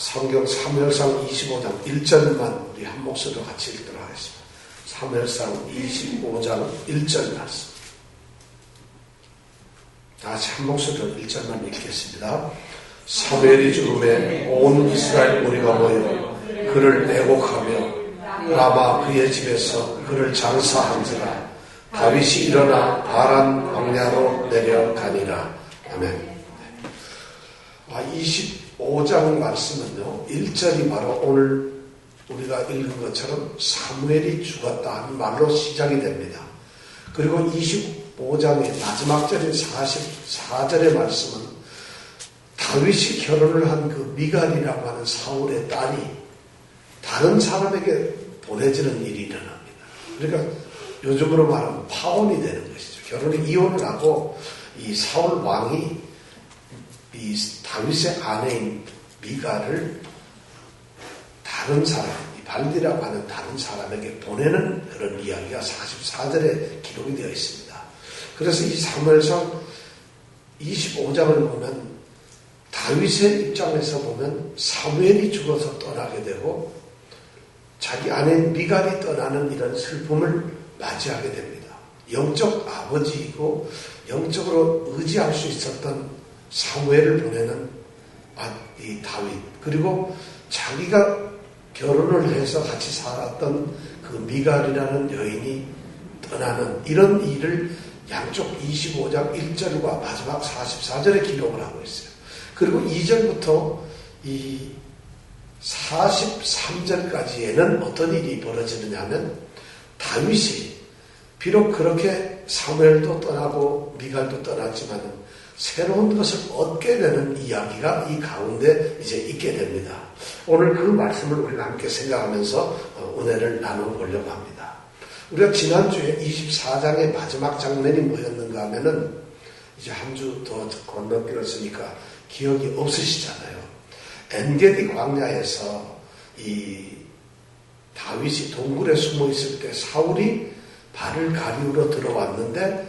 성경 사무엘상 25장 1절만 우리 한 목소리로 같이 읽도록 하겠습니다. 사무엘상 25장 1절 말씀. 다시 한 목소리로 1절만 읽겠습니다. 사무엘이 죽음에 온 이스라엘 무리가 모여 그를 애곡하며 라마 그의 집에서 그를 장사한지라. 다윗이 일어나 바란 광야로 내려가니라. 아멘. 25장 말씀은요, 1절이 바로 오늘 우리가 읽은 것처럼 사무엘이 죽었다 하는 말로 시작이 됩니다. 그리고 25장의 마지막 절인 44절의 말씀은 다윗이 결혼을 한 그 미갈이라고 하는 사울의 딸이 다른 사람에게 보내지는 일이 일어납니다. 그러니까 요즘으로 말하면 파혼이 되는 것이죠. 결혼이 이혼을 하고 이 사울 왕이 이 다윗의 아내인 미갈을 다른 사람, 이 발디라고 하는 다른 사람에게 보내는 그런 이야기가 44절에 기록이 되어 있습니다. 그래서 이 사무엘상 25장을 보면 다윗의 입장에서 보면 사무엘이 죽어서 떠나게 되고 자기 아내인 미갈이 떠나는 이런 슬픔을 맞이하게 됩니다. 영적 아버지이고 영적으로 의지할 수 있었던 사무엘을 보내는 이 다윗, 그리고 자기가 결혼을 해서 같이 살았던 그 미갈이라는 여인이 떠나는 이런 일을 양쪽 25장 1절과 마지막 44절에 기록을 하고 있어요. 그리고 2절부터 이 43절까지에는 어떤 일이 벌어지느냐 하면 다윗이 비록 그렇게 사무엘도 떠나고 미갈도 떠났지만 새로운 것을 얻게 되는 이야기가 이 가운데 이제 있게 됩니다. 오늘 그 말씀을 우리가 함께 생각하면서 은혜를 나눠보려고 합니다. 우리가 지난주에 24장의 마지막 장면이 뭐였는가 하면은 이제 한 주 더 건너뛰었으니까 기억이 없으시잖아요. 엔게디 광야에서 이 다윗이 동굴에 숨어 있을 때 사울이 발을 가리우러 들어왔는데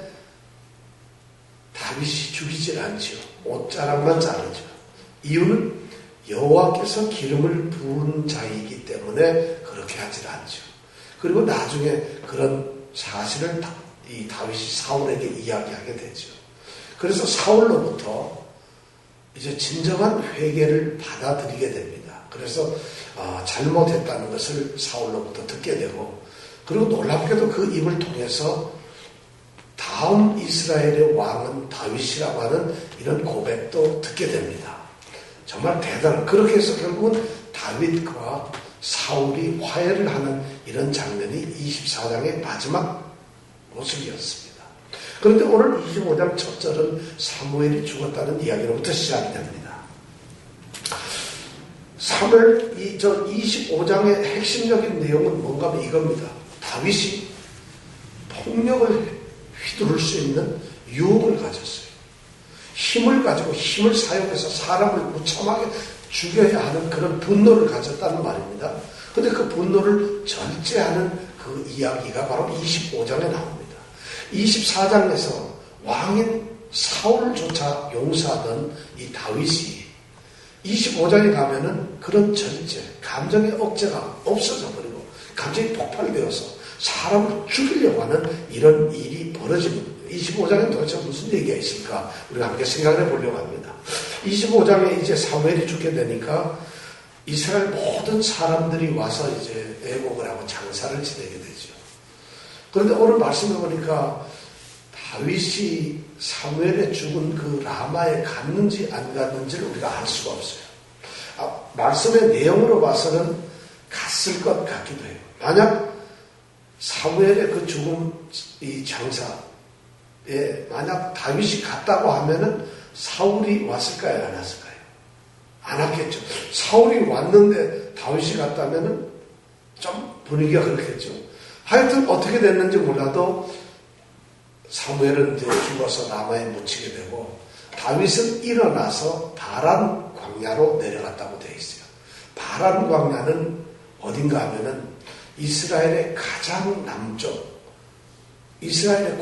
다윗이 죽이질 않죠. 옷자락만 자르죠. 이유는 여호와께서 기름을 부은 자이기 때문에 그렇게 하질 않죠. 그리고 나중에 그런 사실을 이 다윗이 사울에게 이야기하게 되죠. 그래서 사울로부터 이제 진정한 회개를 받아들이게 됩니다. 그래서 잘못했다는 것을 사울로부터 듣게 되고, 그리고 놀랍게도 그 입을 통해서 다음 이스라엘의 왕은 다윗이라고 하는 이런 고백도 듣게 됩니다. 정말 대단한, 그렇게 해서 결국은 다윗과 사울이 화해를 하는 이런 장면이 24장의 마지막 모습이었습니다. 그런데 오늘 25장 첫 절은 사무엘이 죽었다는 이야기로부터 시작이 됩니다. 사무엘 25장의 핵심적인 내용은 뭔가 하면 이겁니다. 다윗이 폭력을 휘두를 수 있는 유혹을 가졌어요. 힘을 가지고 힘을 사용해서 사람을 무참하게 죽여야 하는 그런 분노를 가졌다는 말입니다. 그런데 그 분노를 절제하는 그 이야기가 바로 25장에 나옵니다. 24장에서 왕인 사울조차 용서하던 이 다윗이 25장에 가면은 그런 절제, 감정의 억제가 없어져 버리고 감정이 폭발되어서 사람을 죽이려고 하는 이런 일이 벌어집니다. 25장에 도대체 무슨 얘기가 있을까? 우리가 함께 생각해 보려고 합니다. 25장에 이제 사무엘이 죽게 되니까 이스라엘 모든 사람들이 와서 이제 애곡을 하고 장사를 지내게 되죠. 그런데 오늘 말씀해 보니까 다윗이 사무엘에 죽은 그 라마에 갔는지 안 갔는지를 우리가 알 수가 없어요. 말씀의 내용으로 봐서는 갔을 것 같기도 해요. 만약 사무엘의 그 죽음 이 장사에 만약 다윗이 갔다고 하면은 사울이 왔을까요? 안 왔을까요? 안 왔겠죠. 사울이 왔는데 다윗이 갔다면은 좀 분위기가 그렇겠죠. 하여튼 어떻게 됐는지 몰라도 사무엘은 이제 죽어서 라마에 묻히게 되고 다윗은 일어나서 바란 광야로 내려갔다고 되어 있어요. 바란 광야는 어딘가 하면은 이스라엘의 가장 남쪽, 이스라엘의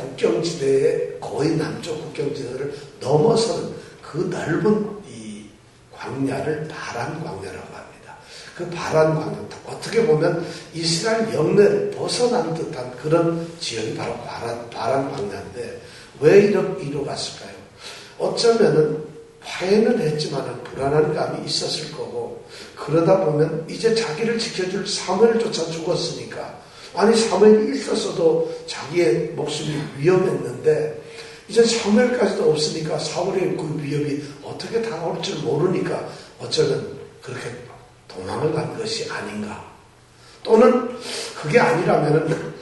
국경지대의 거의 남쪽 국경지대를 넘어서는 그 넓은 이 광야를 바란 광야라고 합니다. 그 바란 광야, 어떻게 보면 이스라엘 영내를 벗어난 듯한 그런 지역이 바로 바란 광야인데 왜 이로 갔을까요? 어쩌면은 화해는 했지만 불안한 감이 있었을 거고, 그러다 보면 이제 자기를 지켜줄 사무엘조차 죽었으니까, 아니 사무엘이 있었어도 자기의 목숨이 위험했는데 이제 사무엘까지도 없으니까 사울의 그 위협이 어떻게 다가올 줄 모르니까 어쩌면 그렇게 도망을 간 것이 아닌가. 또는 그게 아니라면은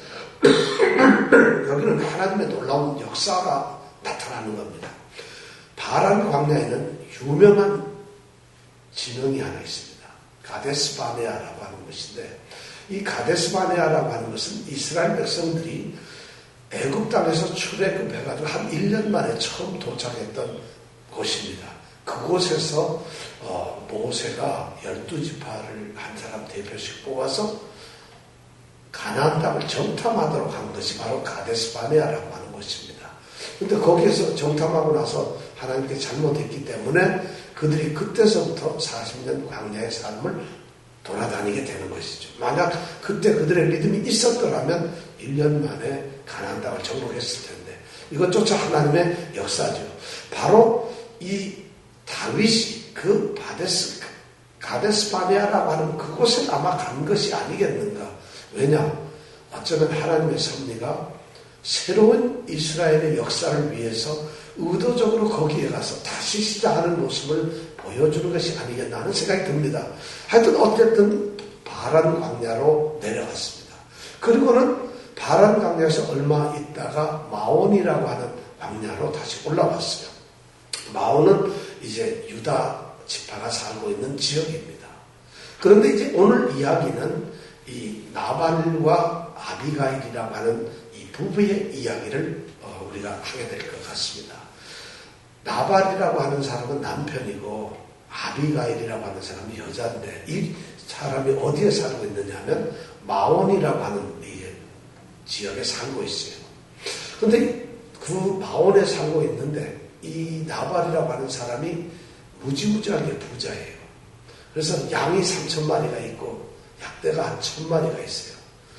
여기는 하나님의 놀라운 역사가 나타나는 겁니다. 바란 광야에는 유명한 진영이 하나 있습니다. 가데스 바네아라고 하는 것인데, 이 가데스 바네아라고 하는 것은 이스라엘 백성들이 애굽 땅에서 출애굽해가지고 한 1년 만에 처음 도착했던 곳입니다. 그곳에서 모세가 12지파를 한 사람 대표씩 뽑아서 가나안 땅을 정탐하도록 한 것이 바로 가데스 바네아라고 하는 것입니다. 근데 거기에서 정탐하고 나서 하나님께 잘못했기 때문에 그들이 그때서부터 40년 광야의 삶을 돌아다니게 되는 것이죠. 만약 그때 그들의 믿음이 있었더라면 1년 만에 가나안 땅을 정복했을 텐데, 이것조차 하나님의 역사죠. 바로 이 다윗이 그 가데스 바네아라고 하는 그곳에 아마 간 것이 아니겠는가. 왜냐? 어쩌면 하나님의 섭리가 새로운 이스라엘의 역사를 위해서 의도적으로 거기에 가서 다시 시작하는 모습을 보여주는 것이 아니겠나 하는 생각이 듭니다. 하여튼 어쨌든 바란 광야로 내려갔습니다. 그리고는 바란 광야에서 얼마 있다가 마온이라고 하는 광야로 다시 올라왔어요. 마온은 이제 유다 지파가 살고 있는 지역입니다. 그런데 이제 오늘 이야기는 이 나발과 아비가일이라고 하는 이 부부의 이야기를 우리가 하게 될 것 같습니다. 나발이라고 하는 사람은 남편이고 아비가일이라고 하는 사람은 여자인데, 이 사람이 어디에 살고 있느냐 하면 마온이라고 하는 이 지역에 살고 있어요. 그런데 그 마온에 살고 있는데 이 나발이라고 하는 사람이 무지무지하게 부자예요. 그래서 양이 3,000마리가 있고 약대가 한 1,000마리가 있어요.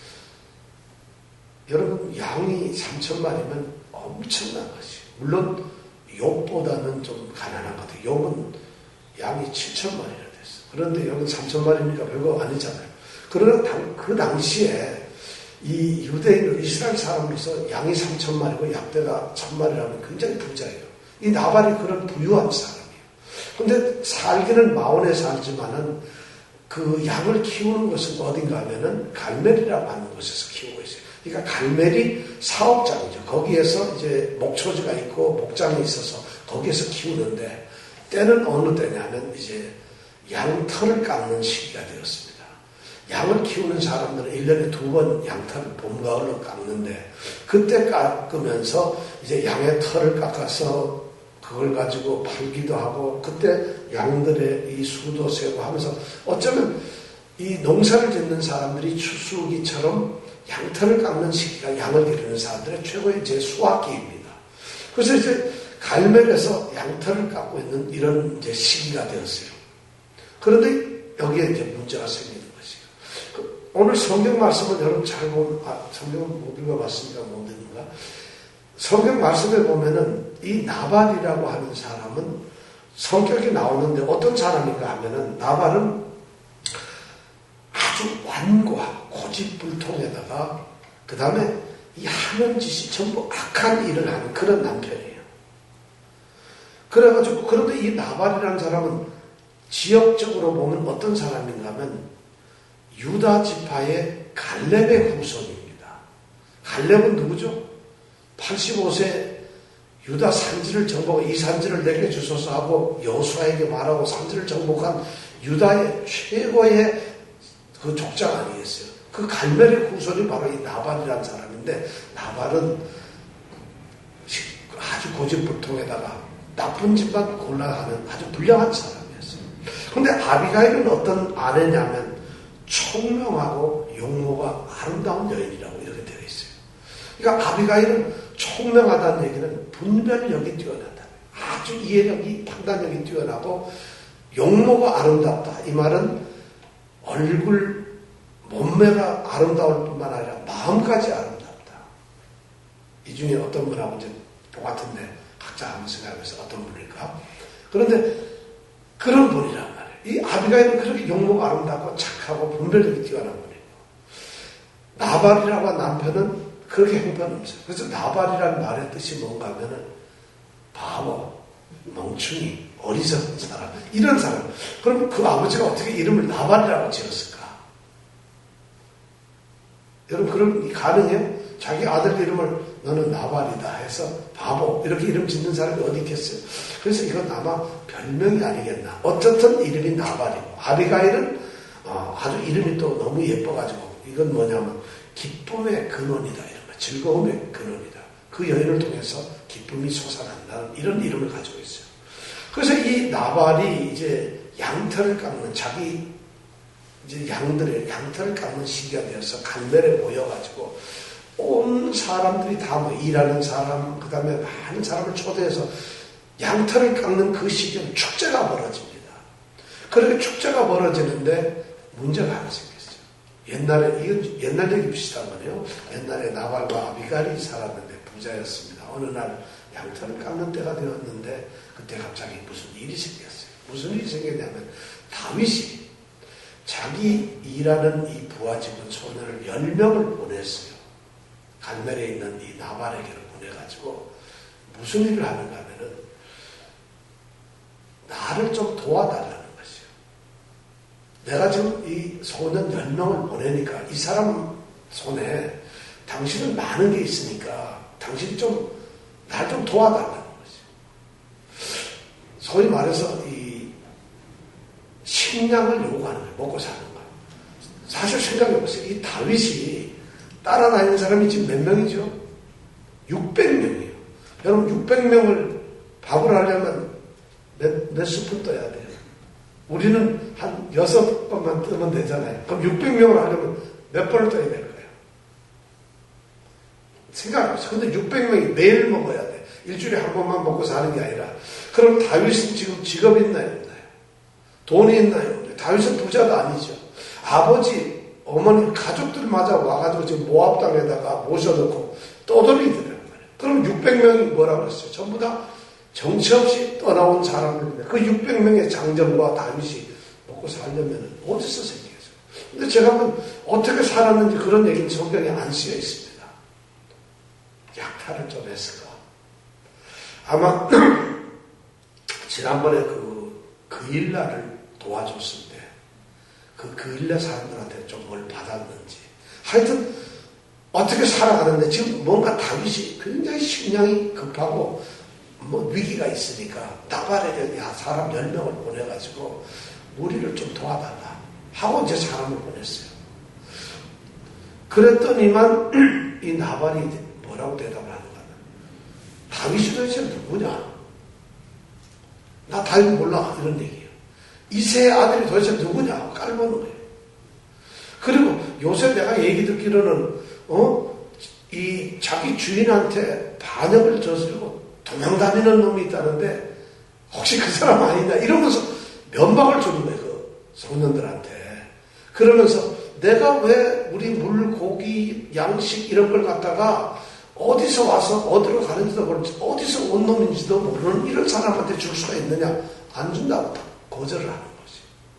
여러분, 양이 3,000마리면 엄청난 것이에요. 물론 욥보다는 좀 가난한 것 같아요. 욥은 양이 7,000마리나 됐어요. 그런데 여기는 3,000마리니까 별거 아니잖아요. 그러나 그 당시에 이 유대인은 이스라엘 사람으로서 양이 3,000마리고 약대가 1,000마리라면 굉장히 부자예요. 이 나발이 그런 부유한 사람이에요. 근데 살기는 마온에 살지만은 그 양을 키우는 것은 어딘가 하면은 갈멜이라고 하는 곳에서 키우고 있어요. 그러니까 갈멜이 사업장이죠. 거기에서 이제 목초지가 있고 목장이 있어서 거기에서 키우는데, 때는 어느 때냐면 이제 양털을 깎는 시기가 되었습니다. 양을 키우는 사람들은 1년에 2번 양털을 봄, 가을로 깎는데, 그때 깎으면서 이제 양의 털을 깎아서 그걸 가지고 팔기도 하고, 그때 양들의 이 수도 세고 하면서 어쩌면 이 농사를 짓는 사람들이 추수기처럼 양털을 깎는 시기가 양을 기르는 사람들의 최고의 이제 수확기입니다. 그래서 이제 갈멜에서 양털을 깎고 있는 이런 이제 시기가 되었어요. 그런데 여기에 이제 문제가 생기는 것이에요. 오늘 성경 말씀을 여러분 잘 보면, 성경을 못 읽어봤으니까 못 읽는가? 성경 말씀에 보면은 이 나발이라고 하는 사람은 성격이 나오는데 어떤 사람인가 하면은, 나발은 아주 완고하고 고집불통에다가 그 다음에 이 하는 짓이 전부 악한 일을 하는 그런 남편이에요. 그래가지고, 그런데 이 나발이라는 사람은 지역적으로 보면 어떤 사람인가 하면 유다 지파의 갈렙의 후손입니다. 갈렙은 누구죠? 85세 유다 산지를 정복하고 이 산지를 내게 주소서 하고 여호수아에게 말하고 산지를 정복한 유다의 최고의 그 족장 아니겠어요? 그 갈멜의 후손이 바로 이 나발이라는 사람인데, 나발은 아주 고집불통에다가 나쁜 짓만 골라하는 아주 불량한 사람이었어요. 그런데 아비가일은 어떤 아내냐면 총명하고 용모가 아름다운 여인이라고 이렇게 되어 있어요. 그러니까 아비가일은 총명하다는 얘기는 분별력이 뛰어나다. 아주 이해력이, 판단력이 뛰어나고 용모가 아름답다. 이 말은 얼굴, 몸매가 아름다울 뿐만 아니라 마음까지 아름답다. 이 중에 어떤 분하고 이제 똑같은데 각자 한번 생각해서 어떤 분일까? 그런데 그런 분이란 말이에요. 이 아비가일은 그렇게 용모가 아름답고 착하고 분별력이 뛰어난 분이에요. 나발이라고 한 남편은 그렇게 형편없어요. 그래서 나발이라는 말의 뜻이 뭔가 하면은 바보, 멍충이, 어리석은 사람, 이런 사람. 그럼 그 아버지가 어떻게 이름을 나발이라고 지었을까? 여러분, 그럼 가능해요? 자기 아들 이름을 너는 나발이다 해서 바보, 이렇게 이름 짓는 사람이 어디 있겠어요? 그래서 이건 아마 별명이 아니겠나. 어쨌든 이름이 나발이고, 아비가일은 아주 이름이 또 너무 예뻐가지고, 이건 뭐냐면 기쁨의 근원이다. 이런 거. 즐거움의 근원이다. 그 여인을 통해서 기쁨이 솟아난다는 이런 이름을 가지고 있어요. 그래서 이 나발이 이제 양털을 깎는 자기 이제 양들의 양털을 깎는 시기가 되어서 갈멜에 모여가지고 온 사람들이 다 뭐 일하는 사람, 그 다음에 많은 사람을 초대해서 양털을 깎는 그 시기에 축제가 벌어집니다. 그렇게 축제가 벌어지는데 문제가 하나 생겼어요. 옛날에, 이건 옛날 얘기 비슷한 거네요. 옛날에 나발과 아비가일이 살았는데 부자였습니다. 어느 날 양털을 깎는 때가 되었는데 그때 갑자기 무슨 일이 생겼어요. 무슨 일이 생겼냐면 다윗이 자기 일하는 이 부하 직원 소년을 10명을 보냈어요. 갈멜에 있는 이 나발에게로 보내가지고 무슨 일을 하는가 하면은 나를 좀 도와달라는 것이요. 내가 지금 이 소년 10명을 보내니까 이 사람 손에 당신은 많은 게 있으니까 당신이 좀 날 좀 도와달라는 것이요. 소위 말해서 이 식량을 요구하는 거예요. 먹고 사는 거. 사실 생각해보세요. 이 다윗이 따라다니는 사람이 지금 몇 명이죠? 600명이에요. 여러분 600명을 밥을 하려면 몇 스푼 떠야 돼요? 우리는 한 6번만 뜨면 되잖아요. 그럼 600명을 하려면 몇 번을 떠야 될 거예요? 생각해보세요. 근데 600명이 매일 먹어야 돼. 일주일에 한 번만 먹고 사는 게 아니라. 그럼 다윗은 지금 직업이 있나요? 없나요? 돈이 있나요? 없나요? 다윗은 부자도 아니죠. 아버지, 어머니, 가족들마저 와가지고 지금 모압 땅에다가 모셔놓고 떠돌이들이란 말이에요. 그럼 600명이 뭐라고 그랬어요? 전부 다 정치 없이 떠나온 사람들인데 그 600명의 장정과 다윗이 먹고 살려면 어디서 생기겠어요? 근데 제가 한번 어떻게 살았는지 그런 얘기는 성경에 안 쓰여 있습니다. 약탈을 좀 했을까? 아마 지난번에 그 일날을 도와줬을 때 그 일날 사람들한테 좀 뭘 받았는지 하여튼 어떻게 살아가는데 지금 뭔가 다윗이 굉장히 식량이 급하고 뭐 위기가 있으니까 나발에게 사람 10명을 보내가지고 무리를 좀 도와달라 하고 이제 사람을 보냈어요. 그랬더니만 이 나발이 뭐라고 대답을 하는가 하면 다윗이 도대체 누구냐? 나 다윗 몰라 이런 얘기예요. 이새의 아들이 도대체 누구냐 하고 깔보는 거예요. 그리고 요새 내가 얘기 듣기로는 이 자기 주인한테 반역을 저지르고 도망다니는 놈이 있다는데 혹시 그 사람 아니냐 이러면서 면박을 주는 거예요. 그 소년들한테. 그러면서 내가 왜 우리 물, 고기, 양식 이런 걸 갖다가 어디서 와서 어디로 가는지도 모르지 어디서 온 놈인지도 모르는 이런 사람한테 줄 수가 있느냐. 안 준다고 거절을 하는 거지.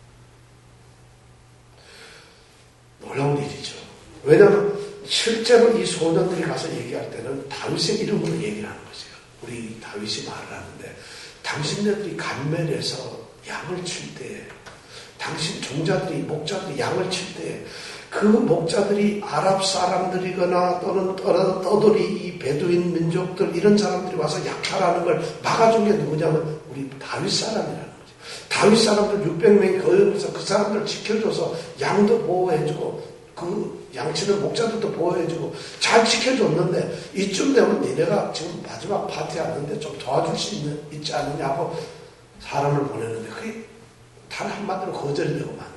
놀라운 일이죠. 왜냐하면 실제로 이 소년들이 가서 얘기할 때는 다윗의 이름으로 얘기를 하는 거죠. 우리 다윗이 말을 하는데 당신네들이 갈멜에서 양을 칠 때 당신 종자들이 목자들이 양을 칠 때 그 목자들이 아랍 사람들이거나 또는 떠돌이 이 베두인 민족들 이런 사람들이 와서 약탈하는 걸 막아준 게 누구냐면 우리 다윗 사람이라는 거죠. 다윗 사람들 600명이 거기서 그 사람들을 지켜줘서 양도 보호해주고 그 양치는 목자들도 보호해주고 잘 지켜줬는데 이쯤 되면 니네가 지금 마지막 파티 하는데 좀 도와줄 수 있지 않느냐 하고 사람을 보냈는데 그게 단 한마디로 거절이 되고 마는 거예요.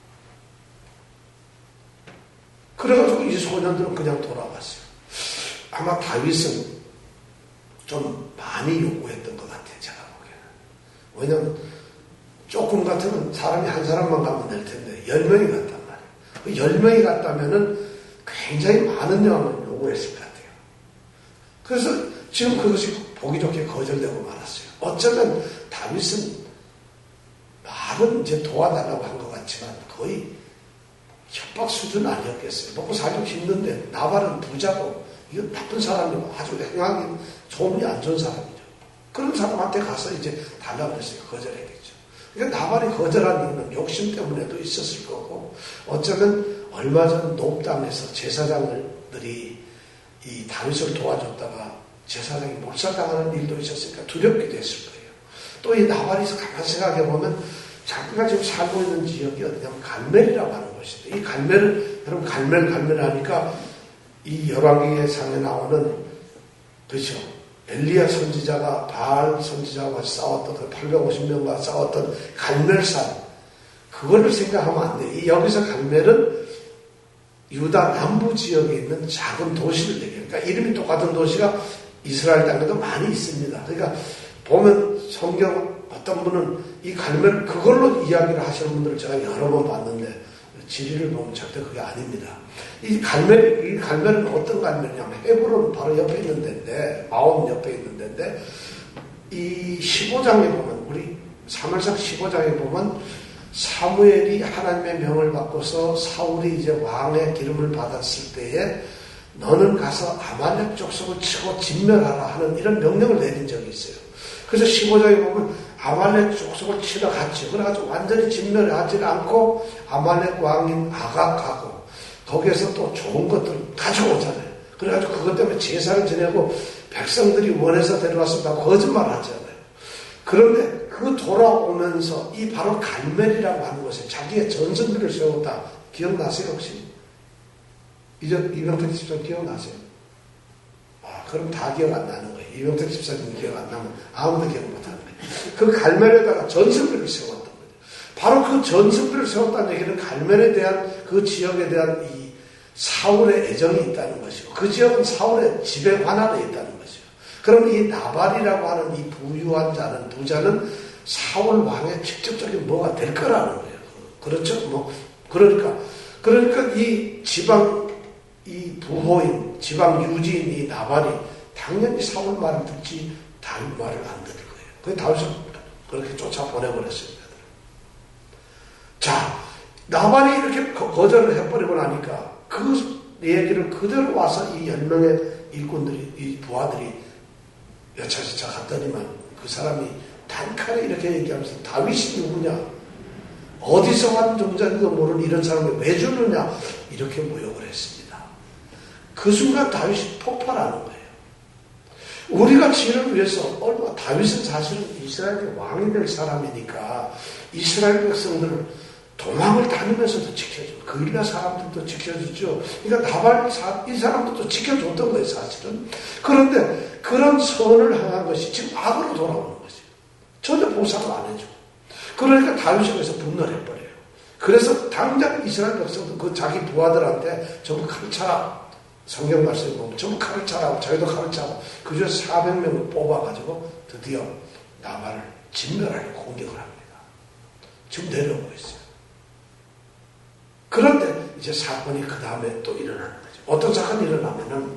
그래가지고 이 소년들은 그냥 돌아갔어요. 아마 다윗은 좀 많이 요구했던 것 같아요. 제가 보기에는. 왜냐하면 조금 복음 같으면 사람이 한 사람만 가면 될 텐데 10명이 갔단 말이에요. 10명이 갔다면은 굉장히 많은 양을 요구했을 것 같아요. 그래서 지금 그것이 보기 좋게 거절되고 말았어요. 어쩌면 다윗은 말은 이제 도와달라고 한 것 같지만 거의 협박 수준 아니었겠어요. 먹고 살기 힘든데 나발은 부자고 이거 나쁜 사람이고 아주 행하기 소문이 안 좋은 사람이죠. 그런 사람한테 가서 이제 달라고 했어요. 거절했겠죠. 그러니까 나발이 거절한 이유는 욕심 때문에도 있었을 거고 어쩌면 얼마 전 높당에서 제사장들이 이 다윗을 도와줬다가 제사장이 몰살당하는 일도 있었으니까 두렵기도 했을 거예요. 또 이 나발이 가만히 생각해보면 자기가 지금 살고 있는 지역이 어디냐면 갈멜이라고 하는 곳인데 이 갈멜을 여러분 갈멜 하니까 이 열왕기의 상에 나오는 그렇죠. 엘리야 선지자가 바알 선지자와 같이 싸웠던 그 850명과 싸웠던 갈멜산 그거를 생각하면 안 돼요. 이 여기서 갈멜은 유다 남부 지역에 있는 작은 도시를 얘기해요. 그러니까 이름이 똑같은 도시가 이스라엘 땅에도 많이 있습니다. 그러니까 보면 성경 어떤 분은 이 갈멜 그걸로 이야기를 하시는 분들을 제가 여러 번 봤는데 지리를 보면 절대 그게 아닙니다. 이 갈멜은 어떤 갈멜이냐면 헤브론 바로 옆에 있는 데인데 마온 옆에 있는 데인데 이 15장에 보면 우리 사무엘상 15장에 보면 사무엘이 하나님의 명을 받고서 사울이 이제 왕의 기름을 받았을 때에 너는 가서 아말렉 족속을 치고 진멸하라 하는 이런 명령을 내린 적이 있어요. 그래서 15장에 보면 아말렉 족속을 치러 갔죠. 그래가지고 완전히 진멸하지 않고 아말렉 왕인 아각하고 거기에서 또 좋은 것들 가져오잖아요. 그래가지고 그것 때문에 제사를 지내고 백성들이 원해서 데려왔습니다. 거짓말 하잖아요. 그런데 그 돌아오면서 이 바로 갈멜이라고 하는 곳에 자기의 전선들을 세웠다. 기억나세요 혹시? 이병택 집사님 기억나세요? 그럼 다 기억 안 나는 거예요. 이병택 집사님 기억 안 나면 아무도 기억 못 하는 거예요. 그 갈멜에다가 전선들을 세웠던 거죠. 바로 그 전선들을 세웠다는 얘기는 갈멜에 대한 그 지역에 대한 이 사울의 애정이 있다는 것이고 그 지역은 사울의 지배 관할에 있다는 것이죠. 그럼 이 나발이라고 하는 이 부유한 자는 부자는 사울 왕의 직접적인 뭐가 될 거라는 거예요. 그렇죠? 그러니까 이 지방 이 부호인 지방 유지인 이 나발이 당연히 사울 말을 듣지 다윗 말을 안 들을 거예요. 그래서 다윗을 그렇게 쫓아 보내버렸습니다. 자, 나발이 이렇게 거절을 해버리고 나니까 그 얘기를 그대로 와서 이 10명의 일꾼들이 이 부하들이 여차저차 갔더니만 그 사람이 단칼에 이렇게 얘기하면서 다윗이 누구냐? 어디서 온 종자인지도 모르는 이런 사람을 왜 주느냐? 이렇게 모욕을 했습니다. 그 순간 다윗이 폭발하는 거예요. 우리가 지혜를 위해서 다윗은 사실은 이스라엘의 왕이 될 사람이니까 이스라엘 백성들을 도망을 다니면서도 지켜주고 그일라 사람들도 지켜주죠. 그러니까 나발 이 사람들도 지켜줬던 거예요 사실은. 그런데 그런 선을 행한 것이 지금 악으로 돌아오는 거죠. 전혀 보상을 안 해주고. 그러니까 다윗이 거기서 분노를 해버려요. 그래서 당장 이스라엘 백성도 그 자기 부하들한테 전부 칼을 차라. 성경 말씀에 보면 전부 칼을 차라고 자기도 칼을 차고 그 중에 400명을 뽑아가지고 드디어 나발을 진멸하려 공격을 합니다. 지금 내려오고 있어요. 그런데 이제 사건이 그 다음에 또 일어나는 거죠. 어떤 사건이 일어나면은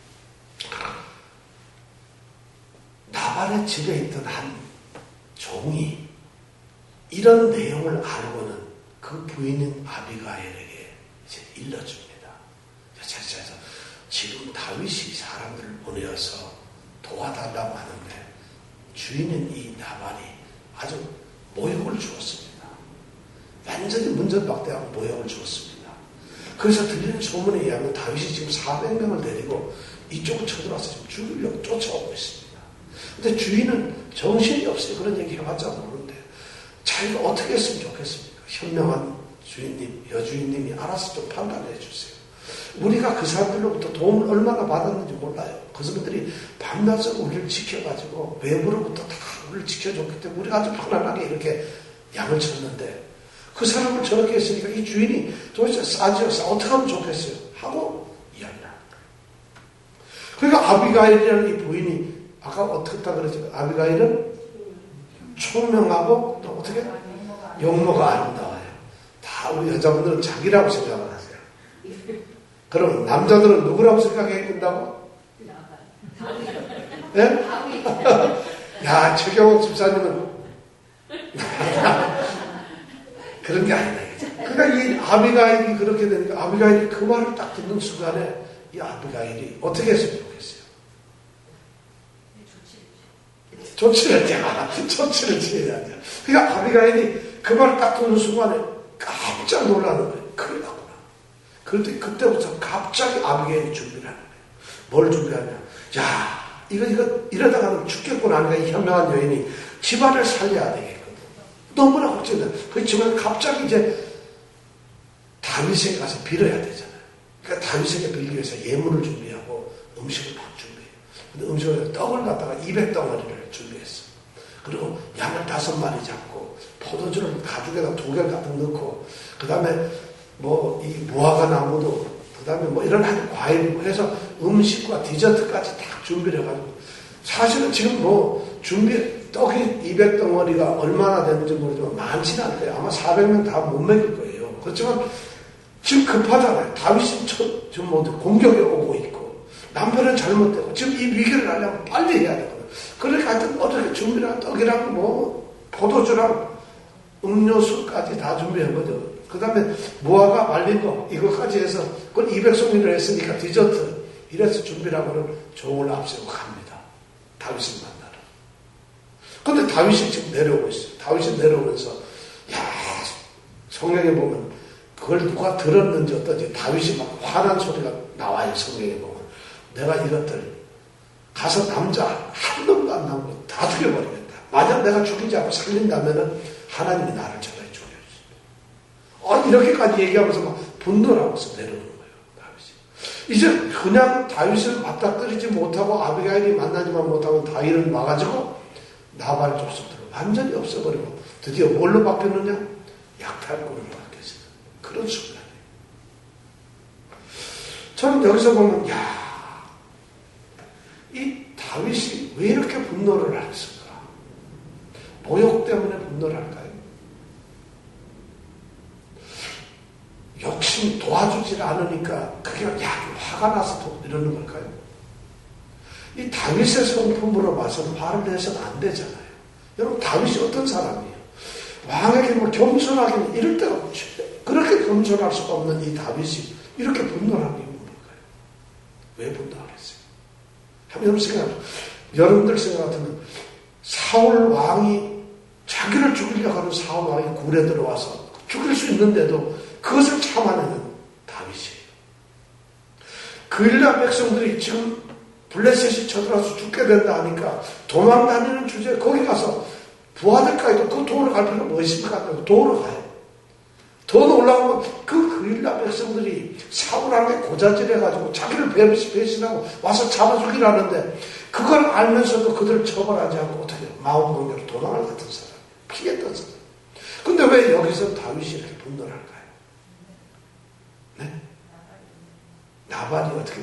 나발의 집에 있던 한 종이 이런 내용을 알고는 그 부인인 아비가일에게 이제 일러줍니다. 여차저차 지금 다윗이 사람들을 보내어서 도와달라고 하는데 주인인 이 나발이 아주 모욕을 주었습니다. 완전히 문전박대하고 모욕을 주었습니다. 그래서 들리는 소문에 의하면 다윗이 지금 400명을 데리고 이쪽을 쳐들어와서 지금 죽이려고 쫓아오고 있습니다. 근데 주인은 정신이 없어요. 그런 얘기 해봤자 모르는데 자기가 어떻게 했으면 좋겠습니까? 현명한 주인님, 여주인님이 알아서 좀 판단해 주세요. 우리가 그 사람들로부터 도움을 얼마나 받았는지 몰라요. 그 사람들이 밤낮으로 우리를 지켜가지고 외부로부터 다 우리를 지켜줬기 때문에 우리가 아주 편안하게 이렇게 양을 쳤는데 그 사람을 저렇게 했으니까 이 주인이 도대체 싸지어서 어떻게 하면 좋겠어요? 하고 이야기를 하는 거예요. 그러니까 아비가일이라는 이 부인이 아까 어떻게 했다 그랬죠? 아비가일은 총명하고 또 어떻게? 용모가 아름다워요. 다 우리 여자분들은 자기라고 생각을 하세요. 그럼 남자들은 누구라고 생각해야 된다고? 네? 야, 최경호 집사님은 그런 게 아니다. 그러니까 이 아비가일이 그렇게 되니까 아비가일이 그 말을 딱 듣는 순간에 이 아비가일이 어떻게 했으면 좋겠어요? 조치를 취해야죠. 그러니까 아비가일이 그 말을 딱 듣는 순간에 깜짝 놀라는 거예요. 큰일 났구나. 그런데 그때부터 갑자기 아비가일이 준비를 하는 거예요. 뭘 준비하냐? 야, 이거 이러다가는 죽겠구나 하니까 이 현명한 여인이 집안을 살려야 되겠거든. 너무나 걱정돼. 그렇지만 갑자기 이제 다윗에게 가서 빌어야 되잖아요. 그러니까 다윗에게 빌기 위해서 예물을 준비하고 음식을 막 준비해요. 근데 음식을 떡을 갖다가 200덩어리를 준비했어. 그리고 양을 5마리 잡고 포도주를 가죽에다 2개 가득 넣고 그 다음에 뭐 이 무화과 나무도 그 다음에 뭐 이런 과일 해서 음식과 디저트까지 다 준비를 해가지고 사실은 지금 뭐 떡이 200덩어리가 얼마나 되는지 모르지만 많지는 않을 거예요. 아마 400명 다 못 먹을 거예요. 그렇지만 지금 급하잖아요. 다윗이 지금 뭐 공격에 오고 있고 남편은 잘못되고 지금 이 위기를 알려면 빨리 해야 되거든. 그러니까 하여튼 어떻게 준비랑 떡이랑 뭐 포도주랑 음료수까지 다 준비한 거죠. 그 다음에 무화과 말린 거 이거까지 해서 그걸 200송이를 했으니까 디저트 이래서 준비를 하고는 종을 앞세우고 갑니다. 다윗을 만나러. 근데 다윗이 지금 내려오고 있어요. 다윗이 내려오면서 야, 성경에 보면 그걸 누가 들었는지 어떤지 다윗이 막 화난 소리가 나와요. 성경에 보면 내가 이것들 가서 남자 한 놈도 안 남고 다 죽여버리겠다. 만약 내가 죽이지 않고 살린다면은 하나님이 나를 저리 죽여주십니다. 이렇게까지 얘기하면서 막 분노를 하면서 내려오는 거예요. 다윗이. 이제 그냥 다윗을 맞닥뜨리지 못하고 아비가일이 만나지만 못하고 다윗을 막아주고 나발 족속들을 완전히 없애버리고 드디어 뭘로 바뀌었느냐? 약탈꾼으로 바뀌었어요. 그런 순간이에요. 저는 여기서 보면 이 다윗이 왜 이렇게 분노를 했을까? 모욕 때문에 분노를 할까요? 욕심 도와주질 않으니까 그게 화가 나서 이러는 걸까요? 이 다윗의 성품으로 봐서는 화를 내서는 안 되잖아요. 여러분 다윗이 어떤 사람이에요? 왕에게 뭐 겸손하기는 이럴 데가 없죠. 그렇게 겸손할 수가 없는 이 다윗이 이렇게 분노를 한 이유는 뭘까요? 왜 분노를 했어요? 여러분들 생각 같으면 사울 왕이 자기를 죽이려고 하는 사울 왕이 굴에 들어와서 죽일 수 있는데도 그것을 참아내는 다윗이에요. 그일라 백성들이 지금 블레셋이 쳐들어와서 죽게 된다 하니까 도망다니는 주제에 거기 가서 부하들까지도 그 도로 갈 필요가 뭐 있습니까? 도로 가요. 더 올라오면 그 그일라 백성들이 사울왕에 고자질해가지고 자기를 배신하고 와서 잡아 죽이라는데 그걸 알면서도 그들을 처벌하지 않고 어떻게 마음공격으로 도망을 갔던 사람, 피했던 사람. 근데 왜 여기서 다윗이 이렇게 분노를 할까요? 네? 나발이 어떻게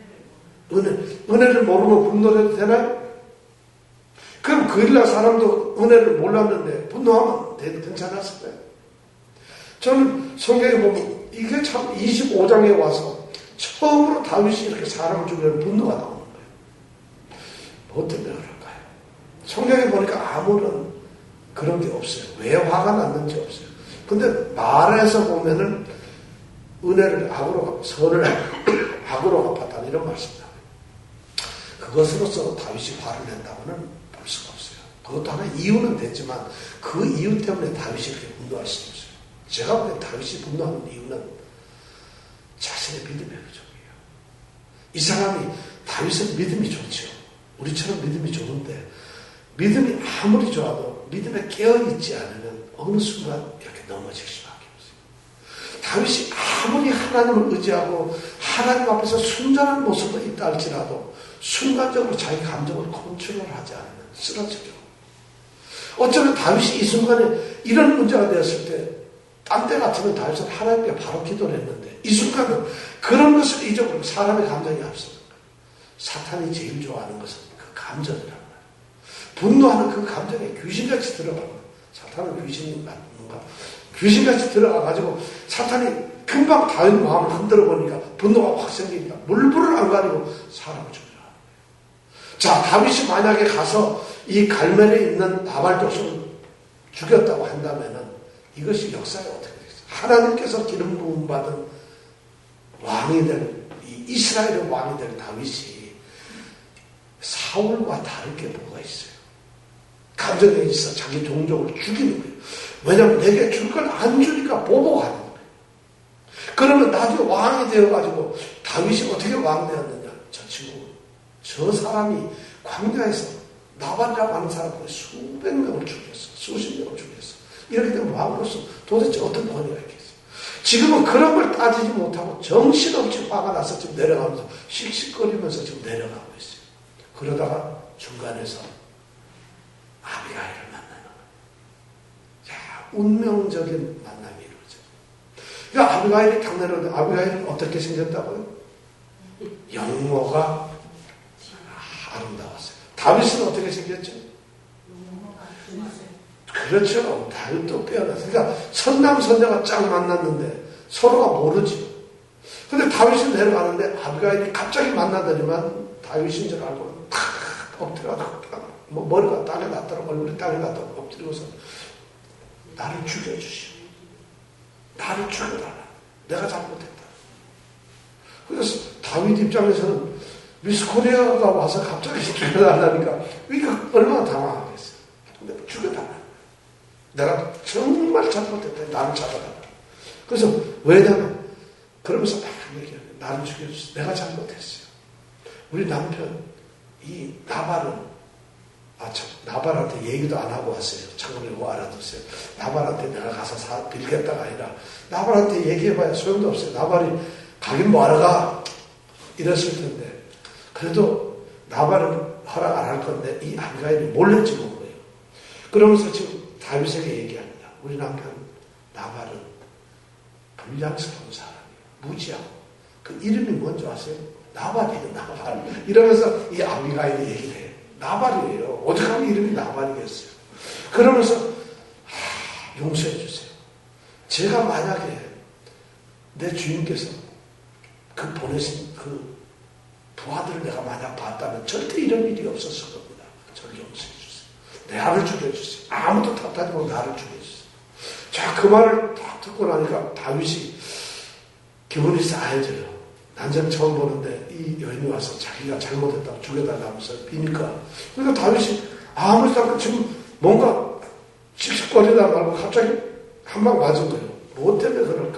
은혜를 모르면 분노해도 되나요? 그럼 그일라 사람도 은혜를 몰랐는데 분노하면 괜찮았을까요? 저는 성경에 보면 이게 참 25장에 와서 처음으로 다윗이 이렇게 사람을 죽이는 분노가 나오는 거예요. 뭐 때문에 그럴까요? 성경에 보니까 아무런 그런 게 없어요. 왜 화가 났는지 없어요. 근데 말에서 보면은 은혜를 선을 악으로 갚았다는 이런 말씀 나와요. 그것으로서 다윗이 화를 낸다고는 볼 수가 없어요. 그것도 하나 이유는 됐지만 그 이유 때문에 다윗이 이렇게 분노할 수 없어요. 제가 볼 때 다윗이 분노하는 이유는 자신의 믿음의 부족이에요. 이 사람이 다윗은 믿음이 좋죠. 우리처럼 믿음이 좋은데 믿음이 아무리 좋아도 믿음에 깨어있지 않으면 어느 순간 이렇게 넘어질 수밖에 없어요. 다윗이 아무리 하나님을 의지하고 하나님 앞에서 순전한 모습으로 있다 할지라도 순간적으로 자기 감정을 컨트롤하지 않으면 쓰러지죠. 어쩌면 다윗이 이 순간에 이런 문제가 되었을 때 딴 때 같으면 다윗은 하나님께 바로 기도를 했는데 이 순간은 그런 것을 잊어버리고 사람의 감정이 앞서는 거예요. 사탄이 제일 좋아하는 것은 그 감정이라는 거예요. 분노하는 그 감정에 귀신같이 들어가는 거예요. 사탄은 귀신이 맞는가? 귀신같이 들어가가지고 사탄이 금방 다윗 마음을 흔들어 보니까 분노가 확 생기니까 물불을 안 가리고 사람을 죽이라. 자, 다윗이 만약에 가서 이 갈멜에 있는 나발 족속을 죽였다고 한다면은 이것이 역사에 어떻게 되겠어요? 하나님께서 기름 부음 받은 왕이 될, 이 이스라엘의 왕이 될 다윗이 사울과 다를 게 뭐가 있어요? 감정에 있어 자기 종족을 죽이는 거예요. 왜냐하면 내게 줄 걸 안 주니까 보복하는 거예요. 그러면 나중에 왕이 되어가지고 다윗이 어떻게 왕 되었느냐? 저 친구, 저 사람이 광야에서 나발이라고 하는 사람을 수백 명을 죽였어. 수십 명을 죽였어. 이렇게 되면 왕으로서 도대체 어떤 권위가 있겠어요? 지금은 그런 걸 따지지 못하고 정신없이 화가 나서 지금 내려가면서 씩씩거리면서 지금 내려가고 있어요. 그러다가 중간에서 아비가일을 만나는 거예요. 야, 운명적인 만남이 이루어져요. 그러니까 아비가일이 딱 내려오는데 아비가일은 어떻게 생겼다고요? 영모가 아름다웠어요. 다윗은 어떻게 생겼죠? 그렇죠. 다윗도 빼어났어요. 그러니까 선남선녀가 쫙 만났는데 서로가 모르죠. 근데 다윗이 내려가는데 아비가일이 갑자기 만나더니만 다윗인 줄 알고 탁 엎드려서 뭐 머리가 땅에 닿도록 얼굴이 땅에 닿도록 엎드리고서 나를 죽여주시오. 나를 죽여달라. 내가 잘못했다. 그래서 다윗 입장에서는 미스코리아가 와서 갑자기 죽여달라니까 이게 얼마나 당황하겠어요. 근데 죽여달라. 내가 정말 잘못했다. 나를 잡아달라. 그래서 왜냐면 그러면서 막 얘기해요. 나를 죽여주세요. 내가 잘못했어요. 우리 남편 이 나발은 나발한테 얘기도 안 하고 왔어요. 참고로 이거 알아두세요. 나발한테 내가 가서 빌겠다가 아니라 나발한테 얘기해봐야 소용도 없어요. 나발이 가긴 뭐하러 가? 이랬을 텐데 그래도 나발은 허락 안 할 건데 이 아비가일이 몰래 찍은 거예요. 그러면서 지금 다윗에게 얘기합니다. 우리 남편 나발은 불량스러운 사람이에요. 무지하고 그 이름이 뭔지 아세요? 나발이에요. 나발. 이러면서 이 아비가일이 얘기를 해요. 나발이에요. 어떻게 하면 이름이 나발이겠어요. 그러면서 용서해 주세요. 제가 만약에 내 주인께서 그 보내신 그 부하들을 내가 만약 봤다면 절대 이런 일이 없었을 겁니다. 저를 용서해 주세요. 나를 죽여주세요. 아무도 탓하지 말고 나를 죽여주세요. 자, 그 말을 딱 듣고 나니까 다윗이 기분이 싸해져요. 난생 처음 보는데 이 여인이 와서 자기가 잘못했다고 죽여달라면서 비니까 그러니까 다윗이 아무렇지도 않고 지금 뭔가 씩씩거리다 말고 갑자기 한 방 맞은 거예요. 뭐 때문에 그럴까?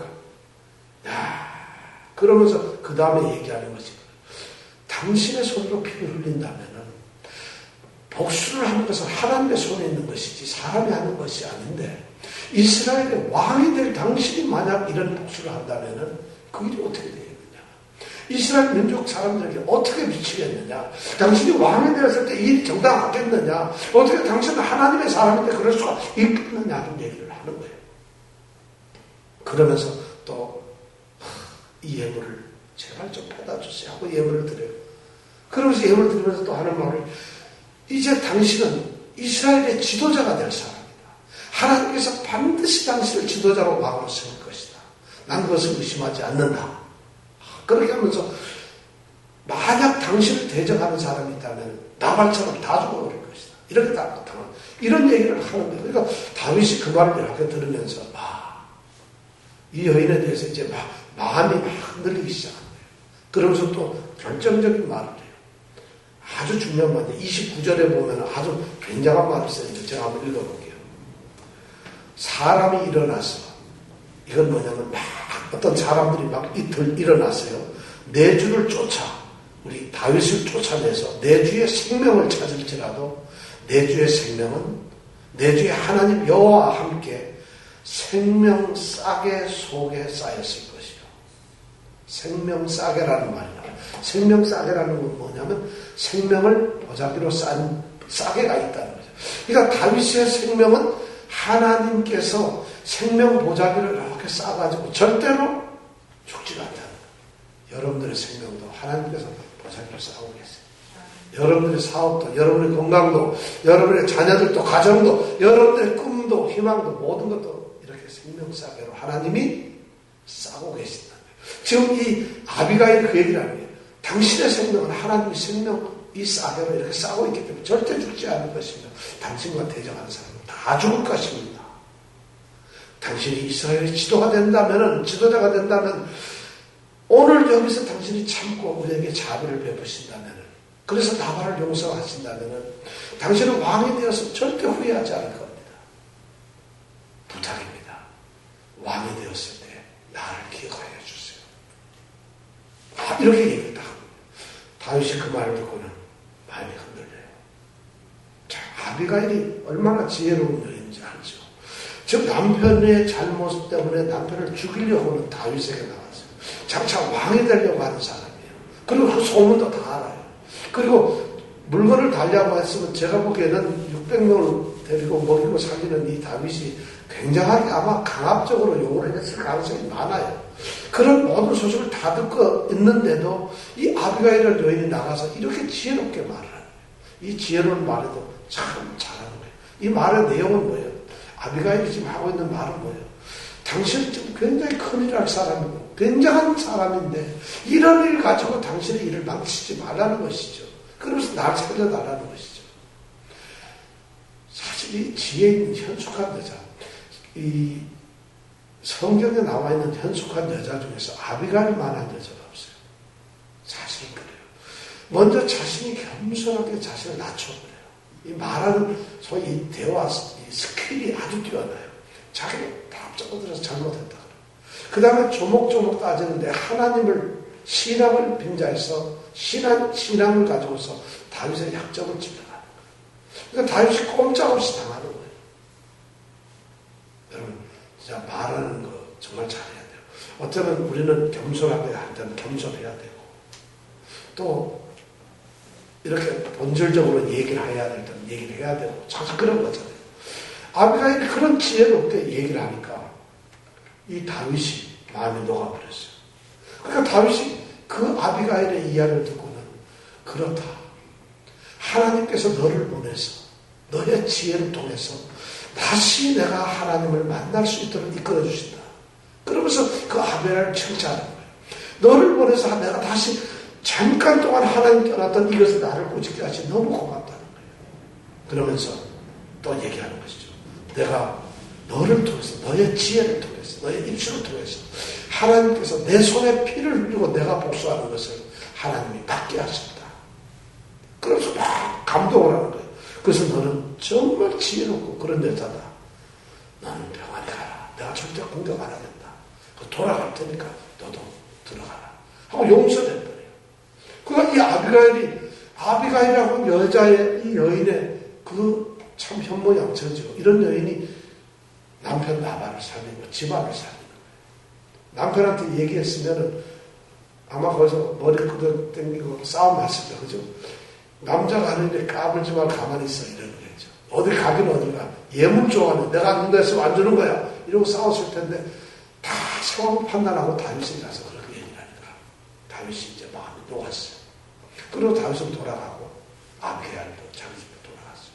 야, 그러면서 그 다음에 얘기하는 것이 당신의 손으로 피를 흘린다면은 복수를 하는 것은 하나님의 손에 있는 것이지 사람이 하는 것이 아닌데 이스라엘의 왕이 될 당신이 만약 이런 복수를 한다면은 그 일이 어떻게 돼요? 이스라엘 민족 사람들에게 어떻게 미치겠느냐? 당신이 왕이 되었을 때 이 일이 정당하겠느냐? 어떻게 당신은 하나님의 사람인데 그럴 수가 있겠느냐? 하는 얘기를 하는 거예요. 그러면서 또 이 예물을 제발 좀 받아주세요 하고 예물을 드려요. 그러면서 예물을 드리면서 또 하는 말을 이제 당신은 이스라엘의 지도자가 될 사람이다. 하나님께서 반드시 당신을 지도자로 왕으로 세울 것이다. 난 그것을 의심하지 않는다. 그렇게 하면서 만약 당신을 대적하는 사람이 있다면 나발처럼 다 죽어버릴 것이다. 이렇게 딱 나타나는 이런 얘기를 하는 거예요. 그러니까 다윗이 그 말을 이렇게 들으면서 이 여인에 대해서 이제 마음이 막 흔들리기 시작한 거예요. 그러면서 또 결정적인 말을 해요. 아주 중요한 말인데 29절에 보면 아주 굉장한 말을 써요. 제가 한번 읽어볼게요. 사람이 일어나서 이건 뭐냐면 막 어떤 사람들이 막 이틀 일어났어요. 내 주를 쫓아 우리 다윗을 쫓아내서 내 주의 생명을 찾을지라도 내 주의 생명은 내 주의 하나님 여호와와 함께 생명 싸개 속에 쌓였을 것이요. 생명 싸개라는 말이 나와요. 생명 싸개라는 건 뭐냐면 생명을 보자기로 싼 싸개가 있다는 거죠. 그러니까 다윗의 생명은 하나님께서 생명 보자기를 이렇게 싸가지고 절대로 죽지가 않다는 거예요. 여러분들의 생명도 하나님께서 보자기를 싸고 계세요. 여러분들의 사업도, 여러분의 건강도, 여러분의 자녀들도, 가정도, 여러분들의 꿈도, 꿈도 희망도 모든 것도 이렇게 생명싸개로 하나님이 싸고 계신다. 지금 이 아비가일 그 얘기를 하는 거예요. 당신의 생명은 하나님의 생명 이 싸개로 이렇게 싸고 있기 때문에 절대 죽지 않을 것입니다. 당신과 대적하는 사람은 다 죽을 것입니다. 당신이 이스라엘의 지도자가 된다면 오늘 여기서 당신이 참고 우리에게 자비를 베푸신다면 그래서 나발을 용서하신다면 당신은 왕이 되어서 절대 후회하지 않을 겁니다. 부탁입니다. 왕이 되었을 때 나를 기억하여 주세요. 이렇게 얘기를 다 합니다. 다윗이 그 말을 듣고는 마음이 흔들려요. 자, 아비가일이 얼마나 지혜로운 여인인지 알죠. 즉 남편의 잘못 때문에 남편을 죽이려고 하는 다윗에게 나왔어요. 장차 왕이 되려고 하는 사람이에요. 그리고 그 소문도 다 알아요. 그리고 물건을 달라고 했으면 제가 보기에는 600명을 데리고 먹이고 살리는 이 다윗이 굉장하게 아마 강압적으로 요구를 했을 가능성이 많아요. 그런 모든 소식을 다 듣고 있는데도 이 아비가일의 여인이 나가서 이렇게 지혜롭게 말을 하는 거예요. 이 지혜로운 말에도 참 잘하는 거예요. 이 말의 내용은 뭐예요? 아비가일이 지금 하고 있는 말은 뭐예요? 당신은 지금 굉장히 큰일 할 사람이고 굉장한 사람인데 이런 일 가지고 당신의 일을 망치지 말라는 것이죠. 그러면서 날 살려달라는 것이죠. 사실 이 지혜 있는 현숙한 여자, 이 성경에 나와 있는 현숙한 여자 중에서 아비가일만한 여자가 없어요. 사실은 그래요. 먼저 자신이 겸손하게 자신을 낮춰버려요. 이 말하는 소위 이 대화 이 스킬이 아주 뛰어나요. 자기는 다 접어들어서 잘못했다. 그 다음에 조목조목 따지는데 하나님을 신앙을 빙자해서 신앙을 가지고서 다윗의 약점을 짚어가는 거예요. 그러니까 다윗이 꼼짝없이 당하는 거예요. 여러분 진짜 말하는 거 정말 잘해야 돼요. 어쩌면 우리는 겸손하게 할 때는 겸손해야 되고 또 이렇게 본질적으로 얘기를 해야 될 때는 얘기를 해야 되고 참 그런 거잖아요. 아비가일이 그런 지혜롭게 얘기를 하니까 이 다윗이 마음이 녹아버렸어요. 그러니까 다윗이 그 아비가일의 이야기를 듣고는 그렇다. 하나님께서 너를 보내서 너의 지혜를 통해서 다시 내가 하나님을 만날 수 있도록 이끌어 주신다. 그러면서 그 아비가일을 칭찬하는 거예요. 너를 보내서 내가 다시 잠깐 동안 하나님 떠났던 이것을 나를 꾸짖게 하시 너무 고맙다는 거예요. 그러면서 또 얘기하는 것이죠. 내가 너를 통해서 너의 지혜를 통해서 너의 입술을 통해서 하나님께서 내 손에 피를 흘리고 내가 복수하는 것을 하나님이 받게 하셨다. 그래서 막 감동을 하는 거예요. 그래서 너는 정말 지혜롭고 그런 여자다. 너는 평안히 가라. 내가 절대 공격 안 하겠다. 돌아갈 테니까 너도 들어가라. 하고 용서해버려요. 그러니까 이 아비가일이라고 여자의 이 여인의 그 참 현모양처죠. 이런 여인이 남편 나발을 살리고 집안을 살리는 거예요. 남편한테 얘기했으면은 아마 거기서 머리 끄덕당기고 싸움 났을 때, 그죠? 남자가 하는데 까불지 말고 가만히 있어. 이러는 거죠. 어디 가긴 어디 가. 예물 좋아하는 내가 눈에서 안 주는 거야. 이러고 싸웠을 텐데 다 상황 판단하고 다윗이 가서 그렇게 얘기를 하니까 다윗이 이제 마음이 녹았어요. 그리고 다윗은 돌아가고 아비가일도 자기 집에 돌아갔어요.